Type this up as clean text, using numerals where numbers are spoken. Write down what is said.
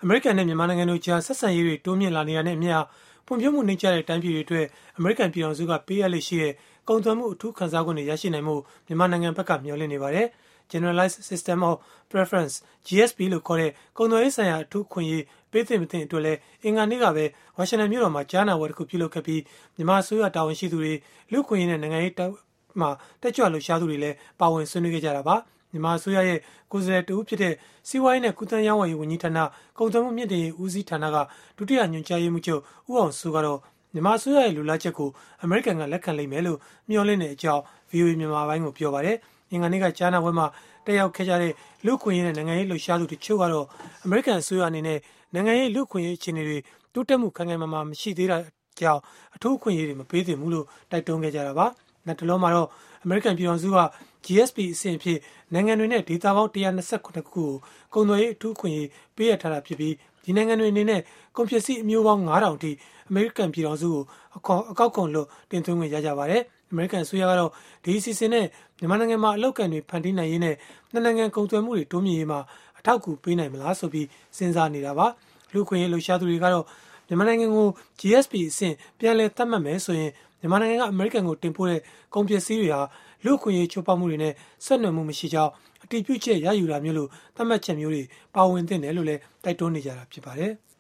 အမေရိကန်နဲ့မြန်မာနိုင်ငံတို့ကြားဆက်ဆံရေးတွေတိုးမြင့်လာနေတာနဲ့အမျှဖွံ့ဖြိုးမှုနှိမ့်ကျတဲ့တိုင်းပြည်တွေအတွက်အမေရိကန်ပြည်ထောင်စုကပေးအပ်လိရှိတဲ့ကုန်သွယ်မှုအထူးခံစားခွင့်တွေရရှိနိုင်မှုမြန်မာနိုင်ငံဘက်ကမျှော်လင့်နေပါတယ်။ Generalized System of Preference GSP လို့ခေါ်တဲ့ကုန်သွယ်ရေးဆိုင်ရာအထူးခွင့်ရေးပေးသင့်မသင့်အတွက်လည်းအင်္ဂါနေ့ကပဲဝါရှင်တန်မြို့တော်မှာကြားနာပွဲတစ်ခုပြုလုပ်ခဲ့ပြီးမြန်မာအစိုးရတာဝန်ရှိသူတွေလူ့ခွင့်ရေးနဲ့နိုင်ငံရေးမှာတက်ကြွလှုပ်ရှားသူတွေလည်းပါဝင်ဆွေးနွေးခဲ့ကြတာပါ။မြန်မာအစိုးရရဲ့ကိုယ်စားလှယ်တဦးဖြစ်တဲ့စီးပွားရေးနဲ့ကုသရေးဝန်ကြီးဌာနကုန်သွယ်မှုမြင့်တင်ရေးဦးစီးဌာနကဒုတိယညွှန်ကြားရေးမှူးချုပ်ဦးအောင်စိုးကတော့မြန်မာအစိုးရရဲ့လူလားချက်ကိုအမေရိကန်ကလက်ခံလိမ့်မယ်လို့မျှော်လင့်တဲ့အကြောင်း VOA မြန်မာပိုင်းကိုပြောပါတယ်။အင်္ဂါနေ့ကကြားနာပွဲမှာတက်ရောက်ခဲ့ကြတဲ့လူ့ခွင့်ရေးနဲ့နိုင်ငံရေးလှုပ်ရှားသူတချို့ကတော့အမေရိကန်အစိုးရအနေနဲ့နိုင်ငံရေးလူ့ခွင့်ရေးအခြေအနေတွေတိုးတက်မှုခိုင်ခိုင်မာမာမရှိသေးတာကြောင့်အထူးအခွင့်အရေးတွေမပေးသင့်ဘူးလို့တိုက်တွန်းခဲ့ကြတာပါ။နောက်တစ်လုံးမှာတော့အမေရိကန်ပြည်ထောင်စုက GSP အဆင့်အဖြစ်နိုင်ငံတွေနဲ့ဒေသပေါင်း129ခုကိုကုန်သွယ်ရေးအထူးအခွင့်အရေးပေးအပ်ထားတာဖြစ်ပြီးဒီနိုင်ငံတွေအနေနဲ့ကုန်ပစ္စည်းအမျိုးပေါင်း9000အထိအမေရိကန်ပြည်ထောင်စုကိုအကောက်ခွန်လွတ်တင်သွင်းခွင့်ရကြပါတယ်။အမေရိကန်အစိုးရကတော့ဒီအစီအစဉ်နဲ့မြန်မာနိုင်ငံမှာအလောက်ကန်တွေဖန်တီးနိုင်ရေးနဲ့နှစ်နိုင်ငံကုန်သွယ်မှုတွေတိုးမြင့်ရေးမှာအထောက်အကူပေးနိုင်မလားဆိုပြီးစဉ်းစားနေတာပါ။လူ့ခွင့်ရေးလှုပ်ရှားသူတွေကတော့မြန်မာနိုင်ငံကို GSP အဆင့်ပြန်လည်သတ်မှတ်မယ်ဆိုရင်မြန်မာနိုင်ငံကအမေရိကန်ကိုတင်ပို့တဲ့ကုန်ပစ္စည်းတွေဟာလူ့ခွင့်ရေးချိုးဖောက်မှုတွေနဲ့ဆက်နွယ်မှုမရှိကြောင်းအတည်ပြုချက်ရယူတာမျိုးလို့သတ်မှတ်ချက်မျိုးတွေပါဝင်သင့်တယ်လို့လည်းတိုက်တွန်းနေကြတာဖြစ်ပါတယ်။